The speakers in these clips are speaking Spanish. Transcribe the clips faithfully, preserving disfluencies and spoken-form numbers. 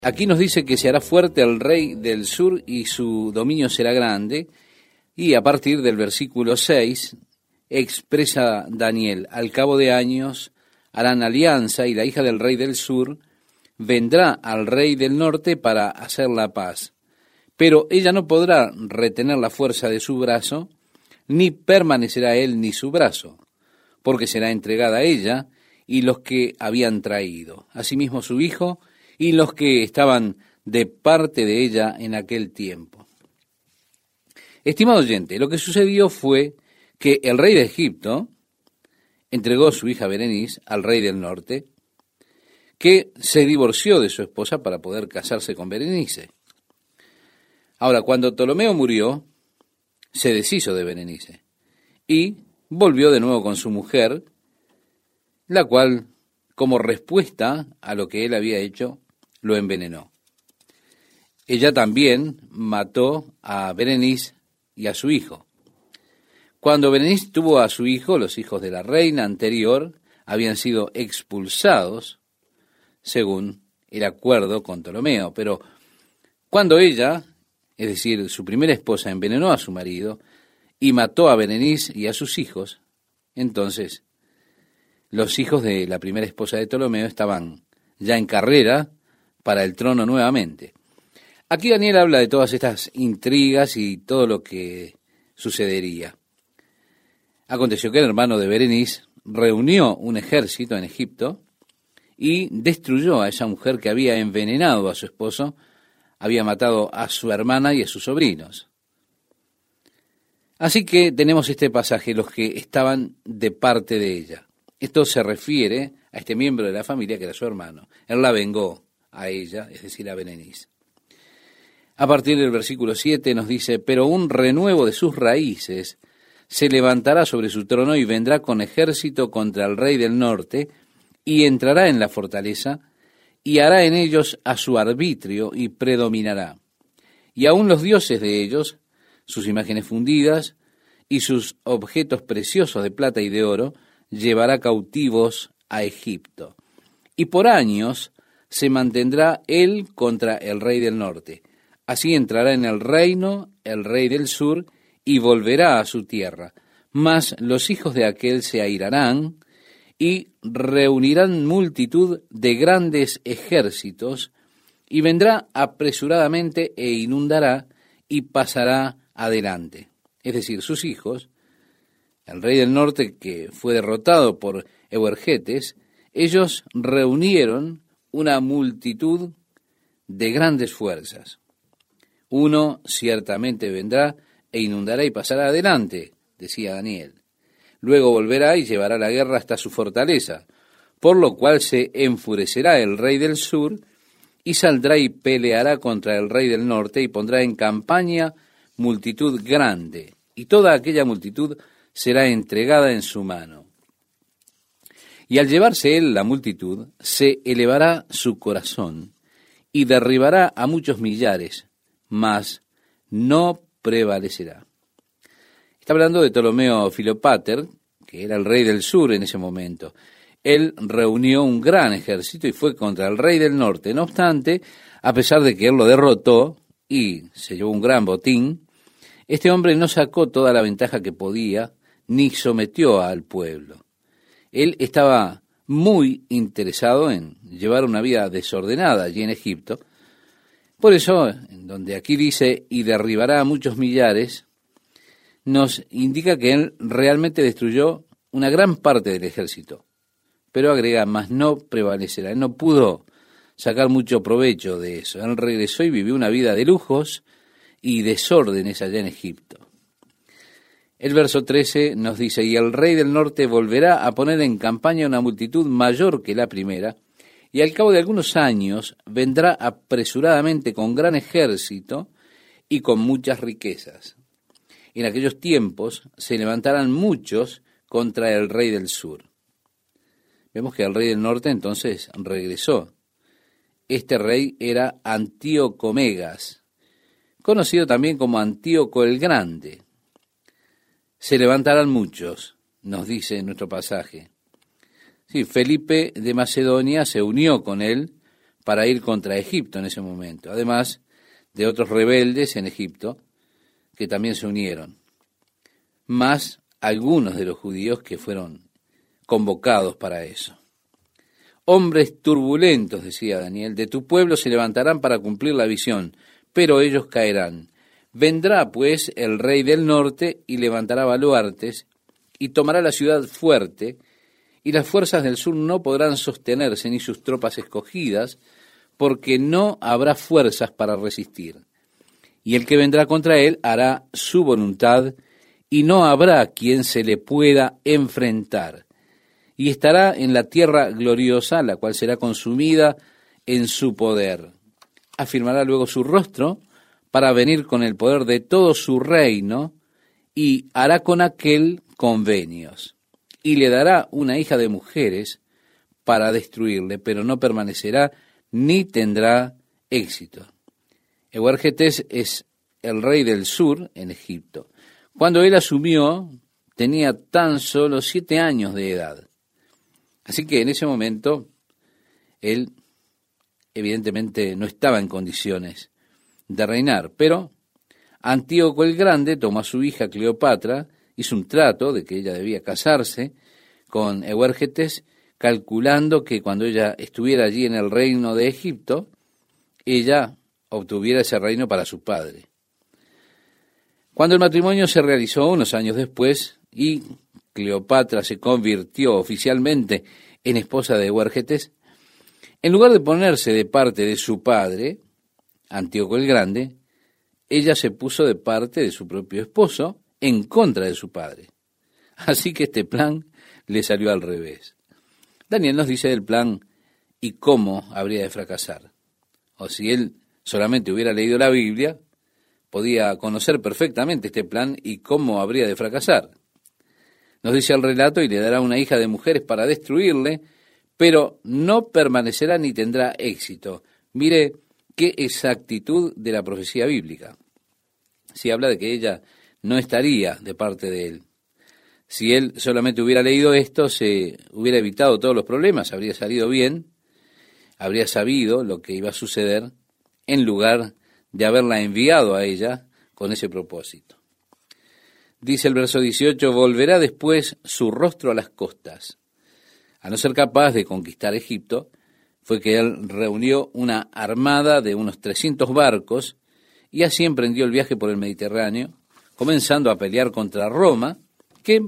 Aquí nos dice que se hará fuerte el rey del sur y su dominio será grande. Y a partir del versículo seis expresa Daniel: al cabo de años harán alianza y la hija del rey del sur vendrá al rey del norte para hacer la paz. Pero ella no podrá retener la fuerza de su brazo, ni permanecerá él ni su brazo, porque será entregada a ella y los que habían traído, asimismo su hijo y los que estaban de parte de ella en aquel tiempo. Estimado oyente, lo que sucedió fue que el rey de Egipto entregó su hija Berenice al rey del norte, que se divorció de su esposa para poder casarse con Berenice. Ahora, cuando Ptolomeo murió, se deshizo de Berenice y volvió de nuevo con su mujer, la cual, como respuesta a lo que él había hecho, lo envenenó. Ella también mató a Berenice y a su hijo. Cuando Berenice tuvo a su hijo, los hijos de la reina anterior habían sido expulsados según el acuerdo con Ptolomeo, pero cuando ella, es decir, su primera esposa, envenenó a su marido y mató a Berenice y a sus hijos, entonces los hijos de la primera esposa de Ptolomeo estaban ya en carrera para el trono nuevamente. Aquí Daniel habla de todas estas intrigas y todo lo que sucedería. Aconteció que el hermano de Berenice reunió un ejército en Egipto y destruyó a esa mujer que había envenenado a su esposo, había matado a su hermana y a sus sobrinos. Así que tenemos este pasaje, los que estaban de parte de ella. Esto se refiere a este miembro de la familia que era su hermano. Él la vengó a ella, es decir, a Berenice. A partir del versículo siete nos dice: pero un renuevo de sus raíces se levantará sobre su trono y vendrá con ejército contra el rey del norte y entrará en la fortaleza y hará en ellos a su arbitrio y predominará. Y aun los dioses de ellos, sus imágenes fundidas y sus objetos preciosos de plata y de oro, llevará cautivos a Egipto. Y por años se mantendrá él contra el rey del norte. Así entrará en el reino el rey del sur y volverá a su tierra. Mas los hijos de aquel se airarán y reunirán multitud de grandes ejércitos, y vendrá apresuradamente e inundará y pasará adelante. Es decir, sus hijos, el rey del norte que fue derrotado por Euergetes, ellos reunieron una multitud de grandes fuerzas. Uno ciertamente vendrá e inundará y pasará adelante, decía Daniel. Luego volverá y llevará la guerra hasta su fortaleza, por lo cual se enfurecerá el rey del sur y saldrá y peleará contra el rey del norte y pondrá en campaña multitud grande, y toda aquella multitud será entregada en su mano. Y al llevarse él la multitud, se elevará su corazón y derribará a muchos millares, mas no prevalecerá. Está hablando de Ptolomeo Filopater, que era el rey del sur en ese momento. Él reunió un gran ejército y fue contra el rey del norte. No obstante, a pesar de que él lo derrotó y se llevó un gran botín, este hombre no sacó toda la ventaja que podía, ni sometió al pueblo. Él estaba muy interesado en llevar una vida desordenada allí en Egipto. Por eso, en donde aquí dice, y derribará a muchos millares, nos indica que él realmente destruyó una gran parte del ejército. Pero agrega, más no prevalecerá. Él no pudo sacar mucho provecho de eso. Él regresó y vivió una vida de lujos y desórdenes allá en Egipto. El verso trece nos dice: y el rey del norte volverá a poner en campaña una multitud mayor que la primera, y al cabo de algunos años vendrá apresuradamente con gran ejército y con muchas riquezas. En aquellos tiempos se levantarán muchos contra el rey del sur. Vemos que el rey del norte entonces regresó. Este rey era Antíoco Megas, conocido también como Antíoco el Grande. Se levantarán muchos, nos dice en nuestro pasaje. Sí, Felipe de Macedonia se unió con él para ir contra Egipto en ese momento, además de otros rebeldes en Egipto que también se unieron, más algunos de los judíos que fueron convocados para eso. Hombres turbulentos, decía Daniel, de tu pueblo se levantarán para cumplir la visión, pero ellos caerán. Vendrá, pues, el rey del norte y levantará baluartes y tomará la ciudad fuerte, y las fuerzas del sur no podrán sostenerse, ni sus tropas escogidas, porque no habrá fuerzas para resistir. Y el que vendrá contra él hará su voluntad, y no habrá quien se le pueda enfrentar. Y estará en la tierra gloriosa, la cual será consumida en su poder. Afirmará luego su rostro para venir con el poder de todo su reino, y hará con aquel convenios. Y le dará una hija de mujeres para destruirle, pero no permanecerá ni tendrá éxito. Euergetes es el rey del sur en Egipto. Cuando él asumió, tenía tan solo siete años de edad. Así que en ese momento, él evidentemente no estaba en condiciones de reinar, pero Antíoco el Grande tomó a su hija Cleopatra, hizo un trato de que ella debía casarse con Euergetes, calculando que cuando ella estuviera allí en el reino de Egipto, ella obtuviera ese reino para su padre. Cuando el matrimonio se realizó unos años después y Cleopatra se convirtió oficialmente en esposa de Euergetes, en lugar de ponerse de parte de su padre, Antíoco el Grande, ella se puso de parte de su propio esposo en contra de su padre. Así que este plan le salió al revés. Daniel nos dice del plan y cómo habría de fracasar. O si él solamente hubiera leído la Biblia, podía conocer perfectamente este plan y cómo habría de fracasar. Nos dice el relato, y le dará una hija de mujeres para destruirle, pero no permanecerá ni tendrá éxito. Mire qué exactitud de la profecía bíblica. Si habla de que ella no estaría de parte de él. Si él solamente hubiera leído esto, se hubiera evitado todos los problemas, habría salido bien, habría sabido lo que iba a suceder, en lugar de haberla enviado a ella con ese propósito. Dice el verso dieciocho, volverá después su rostro a las costas. A no ser capaz de conquistar Egipto, fue que él reunió una armada de unos trescientos barcos y así emprendió el viaje por el Mediterráneo, comenzando a pelear contra Roma, que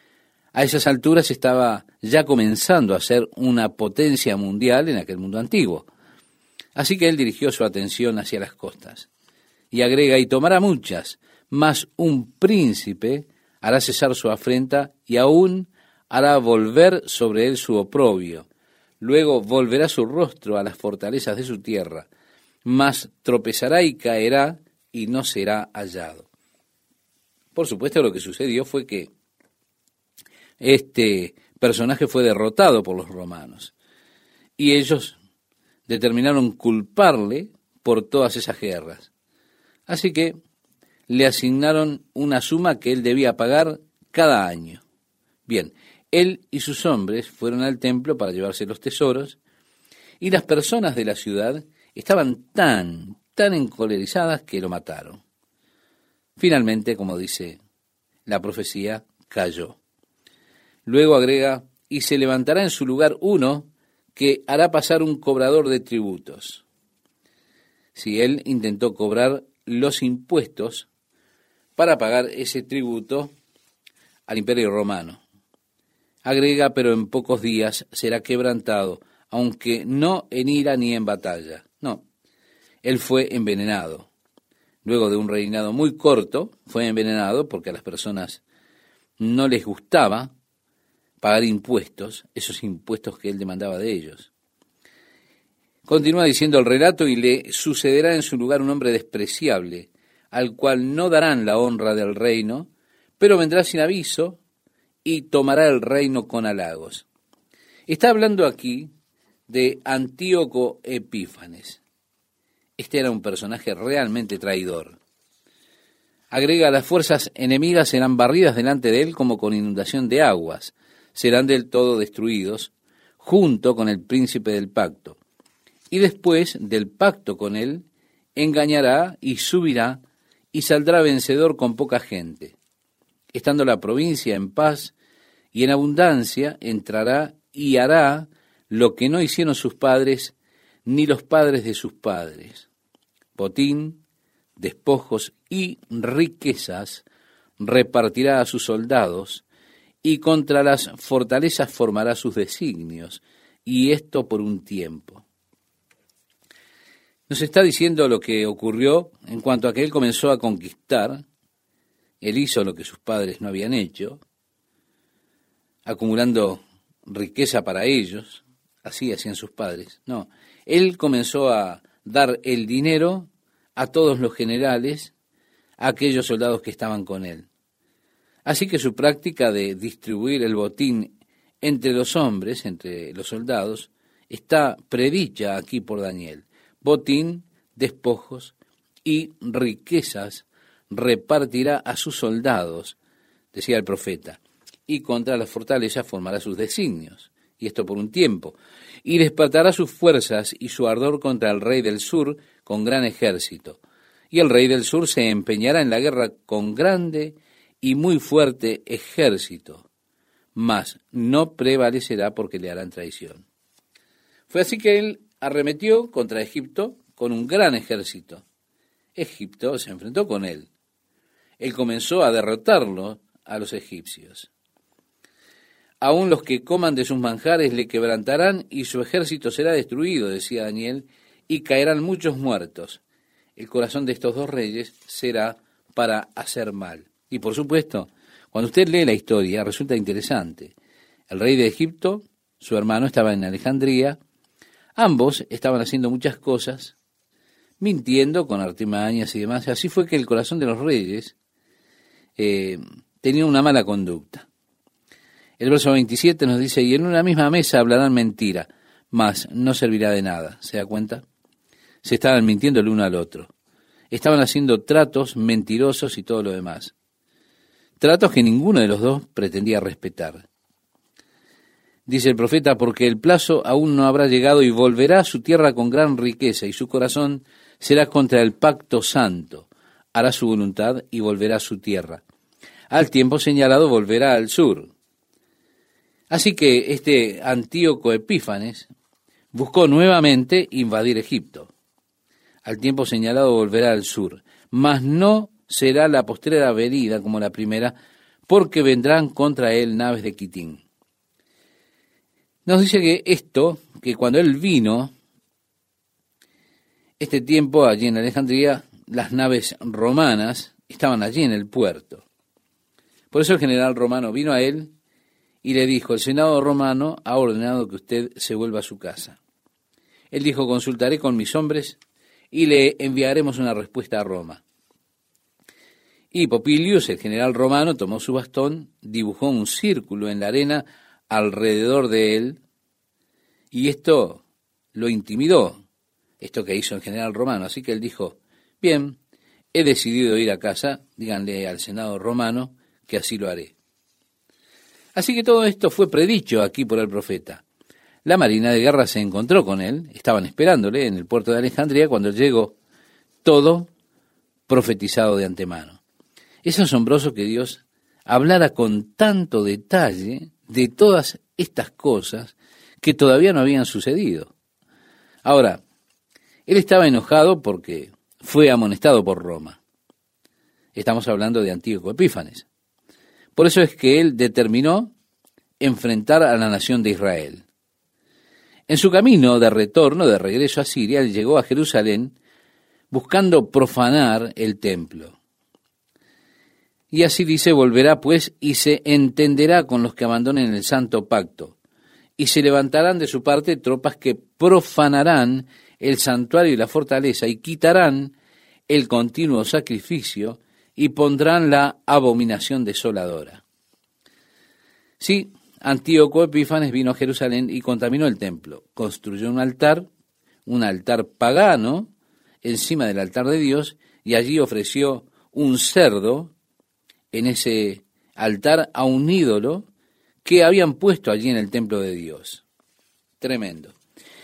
a esas alturas estaba ya comenzando a ser una potencia mundial en aquel mundo antiguo. Así que él dirigió su atención hacia las costas. Y agrega, y tomará muchas, mas un príncipe hará cesar su afrenta y aún hará volver sobre él su oprobio. Luego volverá su rostro a las fortalezas de su tierra, mas tropezará y caerá y no será hallado. Por supuesto, lo que sucedió fue que este personaje fue derrotado por los romanos y ellos determinaron culparle por todas esas guerras. Así que le asignaron una suma que él debía pagar cada año. Bien, él y sus hombres fueron al templo para llevarse los tesoros y las personas de la ciudad estaban tan, tan encolerizadas que lo mataron. Finalmente, como dice la profecía, cayó. Luego agrega, y se levantará en su lugar uno que hará pasar un cobrador de tributos. Si él intentó cobrar los impuestos para pagar ese tributo al Imperio Romano. Agrega, pero en pocos días será quebrantado, aunque no en ira ni en batalla. No, él fue envenenado. Luego de un reinado muy corto, fue envenenado porque a las personas no les gustaba pagar impuestos, esos impuestos que él demandaba de ellos. Continúa diciendo el relato, y le sucederá en su lugar un hombre despreciable, al cual no darán la honra del reino, pero vendrá sin aviso y tomará el reino con halagos. Está hablando aquí de Antíoco Epífanes. Este era un personaje realmente traidor. Agrega, las fuerzas enemigas serán barridas delante de él como con inundación de aguas, serán del todo destruidos, junto con el príncipe del pacto. y después del pacto con él, engañará y subirá y saldrá vencedor con poca gente. Estando la provincia en paz y en abundancia, entrará y hará lo que no hicieron sus padres ni los padres de sus padres. Botín, despojos y riquezas repartirá a sus soldados, y contra las fortalezas formará sus designios, y esto por un tiempo. Nos está diciendo lo que ocurrió en cuanto a que él comenzó a conquistar. Él hizo lo que sus padres no habían hecho, acumulando riqueza para ellos, así hacían sus padres. No, él comenzó a dar el dinero a todos los generales, a aquellos soldados que estaban con él. Así que su práctica de distribuir el botín entre los hombres, entre los soldados, está predicha aquí por Daniel. Botín, despojos y riquezas repartirá a sus soldados, decía el profeta, y contra las fortalezas formará sus designios, y esto por un tiempo, y despertará sus fuerzas y su ardor contra el rey del sur con gran ejército, y el rey del sur se empeñará en la guerra con grande y muy fuerte ejército, mas no prevalecerá porque le harán traición. Fue así que él arremetió contra Egipto con un gran ejército. Egipto se enfrentó con él. Él comenzó a derrotarlo a los egipcios. Aún los que coman de sus manjares le quebrantarán y su ejército será destruido, decía Daniel, y caerán muchos muertos. El corazón de estos dos reyes será para hacer mal. Y por supuesto, cuando usted lee la historia, resulta interesante. El rey de Egipto, su hermano, estaba en Alejandría. Ambos estaban haciendo muchas cosas, mintiendo con artimañas y demás. Así fue que el corazón de los reyes eh, tenía una mala conducta. El verso veintisiete nos dice, y en una misma mesa hablarán mentira, mas no servirá de nada. ¿Se da cuenta? Se estaban mintiendo el uno al otro. Estaban haciendo tratos mentirosos y todo lo demás. Tratos que ninguno de los dos pretendía respetar. Dice el profeta, porque el plazo aún no habrá llegado y volverá a su tierra con gran riqueza, y su corazón será contra el pacto santo. Hará su voluntad y volverá a su tierra. Al tiempo señalado volverá al sur. Así que este Antíoco Epífanes buscó nuevamente invadir Egipto. Al tiempo señalado volverá al sur, mas no será la postrera venida como la primera, porque vendrán contra él naves de Quitín. Nos dice que esto, que cuando él vino, este tiempo allí en Alejandría, las naves romanas estaban allí en el puerto. Por eso el general romano vino a él y le dijo, el Senado romano ha ordenado que usted se vuelva a su casa. Él dijo, consultaré con mis hombres y le enviaremos una respuesta a Roma. Y Popilius, el general romano, tomó su bastón, dibujó un círculo en la arena alrededor de él, y esto lo intimidó, esto que hizo el general romano. Así que él dijo, bien, he decidido ir a casa, díganle al Senado romano que así lo haré. Así que todo esto fue predicho aquí por el profeta. La marina de guerra se encontró con él, estaban esperándole en el puerto de Alejandría cuando llegó, todo profetizado de antemano. Es asombroso que Dios hablara con tanto detalle de todas estas cosas que todavía no habían sucedido. Ahora, él estaba enojado porque fue amonestado por Roma. Estamos hablando de Antíoco Epífanes. Por eso es que él determinó enfrentar a la nación de Israel. En su camino de retorno, de regreso a Siria, él llegó a Jerusalén buscando profanar el templo. Y así dice, volverá pues y se entenderá con los que abandonen el santo pacto, y se levantarán de su parte tropas que profanarán el santuario y la fortaleza, y quitarán el continuo sacrificio, y pondrán la abominación desoladora. Sí, Antíoco Epífanes vino a Jerusalén y contaminó el templo, construyó un altar, un altar pagano, encima del altar de Dios, y allí ofreció un cerdo en ese altar a un ídolo que habían puesto allí en el templo de Dios. Tremendo.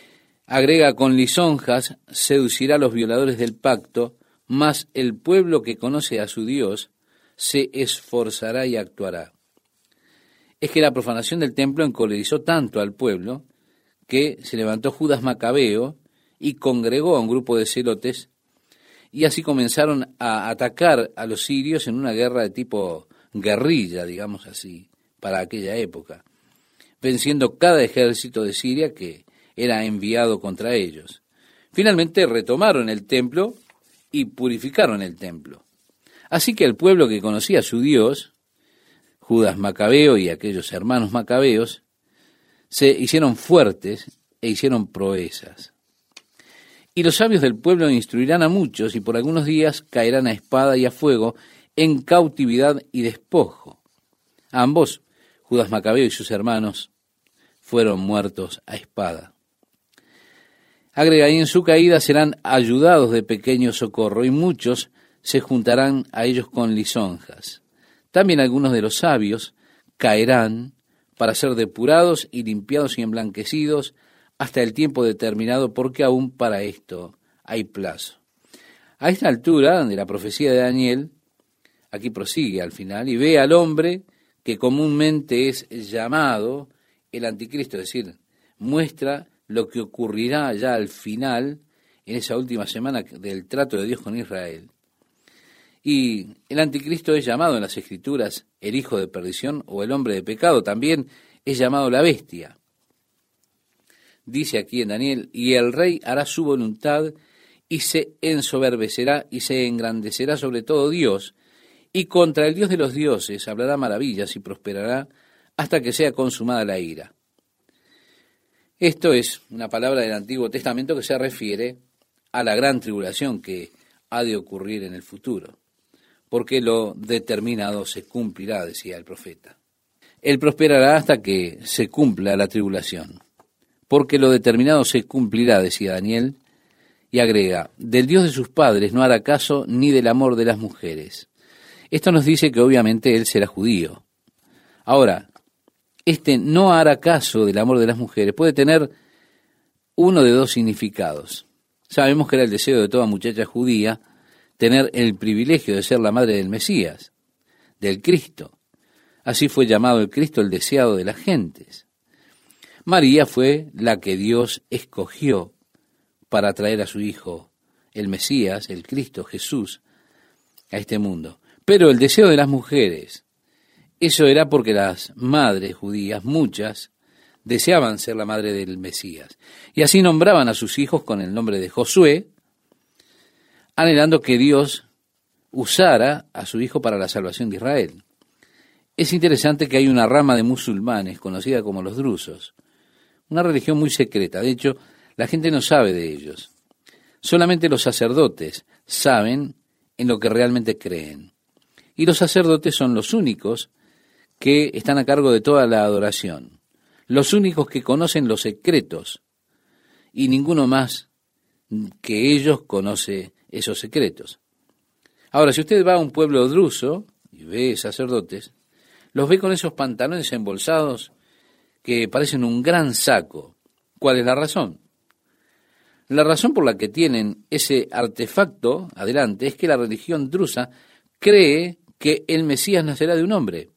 Agrega, con lisonjas seducirá a los violadores del pacto, mas el pueblo que conoce a su Dios se esforzará y actuará. Es que la profanación del templo encolerizó tanto al pueblo que se levantó Judas Macabeo y congregó a un grupo de celotes, y así comenzaron a atacar a los sirios en una guerra de tipo guerrilla, digamos así, para aquella época, venciendo cada ejército de Siria que era enviado contra ellos. Finalmente retomaron el templo y purificaron el templo. Así que el pueblo que conocía a su Dios, Judas Macabeo y aquellos hermanos macabeos, se hicieron fuertes e hicieron proezas. Y los sabios del pueblo instruirán a muchos y por algunos días caerán a espada y a fuego en cautividad y despojo. Ambos, Judas Macabeo y sus hermanos, fueron muertos a espada. Agrega, y en su caída serán ayudados de pequeño socorro, y muchos se juntarán a ellos con lisonjas. También algunos de los sabios caerán para ser depurados y limpiados y emblanquecidos hasta el tiempo determinado, porque aún para esto hay plazo. A esta altura de la profecía de Daniel, aquí prosigue al final, y ve al hombre que comúnmente es llamado el anticristo, es decir, muestra lo que ocurrirá ya al final, en esa última semana del trato de Dios con Israel. Y el anticristo es llamado en las Escrituras el hijo de perdición o el hombre de pecado, también es llamado la bestia. Dice aquí en Daniel, y el rey hará su voluntad y se ensoberbecerá y se engrandecerá sobre todo Dios, y contra el Dios de los dioses hablará maravillas y prosperará hasta que sea consumada la ira. Esto es una palabra del Antiguo Testamento que se refiere a la gran tribulación que ha de ocurrir en el futuro, porque lo determinado se cumplirá, decía el profeta. Él prosperará hasta que se cumpla la tribulación, porque lo determinado se cumplirá, decía Daniel, y agrega, del Dios de sus padres no hará caso ni del amor de las mujeres. Esto nos dice que obviamente él será judío. Ahora, este no hará caso del amor de las mujeres puede tener uno de dos significados. Sabemos que era el deseo de toda muchacha judía tener el privilegio de ser la madre del Mesías, del Cristo. Así fue llamado el Cristo el deseado de las gentes. María fue la que Dios escogió para traer a su Hijo, el Mesías, el Cristo, Jesús, a este mundo. Pero el deseo de las mujeres, eso era porque las madres judías, muchas, deseaban ser la madre del Mesías. Y así nombraban a sus hijos con el nombre de Josué, anhelando que Dios usara a su hijo para la salvación de Israel. Es interesante que hay una rama de musulmanes conocida como los drusos, una religión muy secreta. De hecho, la gente no sabe de ellos. Solamente los sacerdotes saben en lo que realmente creen. Y los sacerdotes son los únicos que están a cargo de toda la adoración, los únicos que conocen los secretos, y ninguno más que ellos conoce esos secretos. Ahora, si usted va a un pueblo druso y ve sacerdotes, los ve con esos pantalones embolsados que parecen un gran saco. ¿Cuál es la razón? La razón por la que tienen ese artefacto adelante es que la religión drusa cree que el Mesías nacerá de un hombre.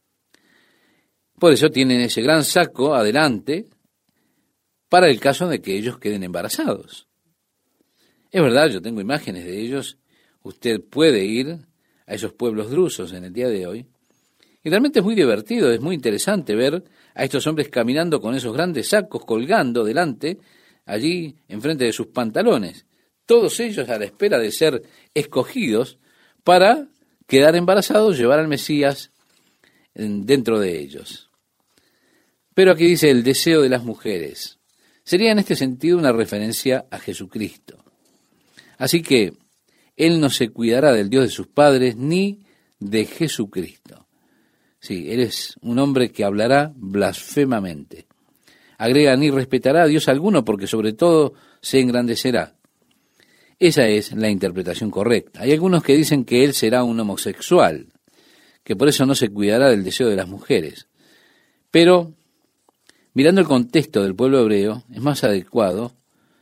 Por eso tienen ese gran saco adelante para el caso de que ellos queden embarazados. Es verdad, yo tengo imágenes de ellos. Usted puede ir a esos pueblos drusos en el día de hoy. Y realmente es muy divertido, es muy interesante ver a estos hombres caminando con esos grandes sacos colgando delante, allí enfrente de sus pantalones. Todos ellos a la espera de ser escogidos para quedar embarazados, llevar al Mesías dentro de ellos. Pero aquí dice el deseo de las mujeres. Sería en este sentido una referencia a Jesucristo. Así que él no se cuidará del Dios de sus padres ni de Jesucristo. Sí, él es un hombre que hablará blasfemamente. Agrega, ni respetará a Dios alguno porque sobre todo se engrandecerá. Esa es la interpretación correcta. Hay algunos que dicen que él será un homosexual, que por eso no se cuidará del deseo de las mujeres. Pero, mirando el contexto del pueblo hebreo, es más adecuado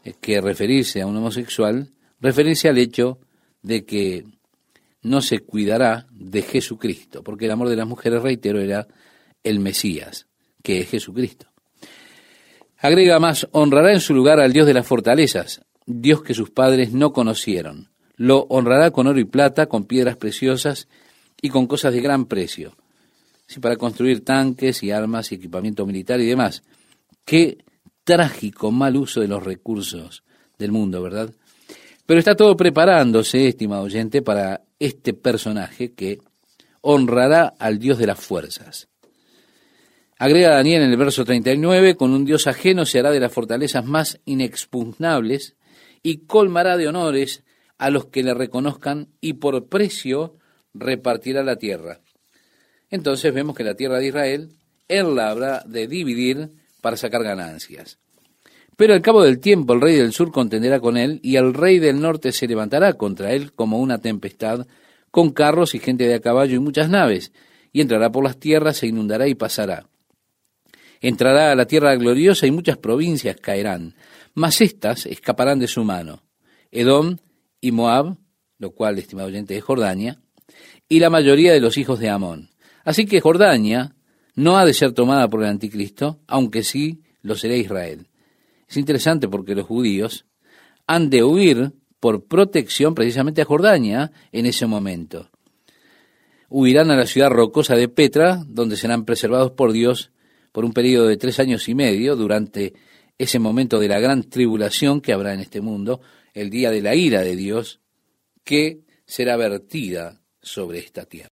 que referirse a un homosexual, referirse al hecho de que no se cuidará de Jesucristo, porque el amor de las mujeres, reitero, era el Mesías, que es Jesucristo. Agrega más, honrará en su lugar al Dios de las fortalezas, Dios que sus padres no conocieron. Lo honrará con oro y plata, con piedras preciosas y con cosas de gran precio. Sí, para construir tanques y armas y equipamiento militar y demás. Qué trágico mal uso de los recursos del mundo, ¿verdad? Pero está todo preparándose, estimado oyente, para este personaje que honrará al Dios de las fuerzas. Agrega Daniel en el verso treinta y nueve, con un Dios ajeno se hará de las fortalezas más inexpugnables y colmará de honores a los que le reconozcan y por precio repartirá la tierra. Entonces vemos que la tierra de Israel, él la habrá de dividir para sacar ganancias. Pero al cabo del tiempo el rey del sur contenderá con él y el rey del norte se levantará contra él como una tempestad, con carros y gente de a caballo y muchas naves, y entrará por las tierras, se inundará y pasará. Entrará a la tierra gloriosa y muchas provincias caerán, mas éstas escaparán de su mano. Edom y Moab, lo cual, estimado oyente, es Jordania, y la mayoría de los hijos de Amón. Así que Jordania no ha de ser tomada por el anticristo, aunque sí lo será Israel. Es interesante porque los judíos han de huir por protección precisamente a Jordania en ese momento. Huirán a la ciudad rocosa de Petra, donde serán preservados por Dios por un periodo de tres años y medio, durante ese momento de la gran tribulación que habrá en este mundo, el día de la ira de Dios, que será vertida sobre esta tierra.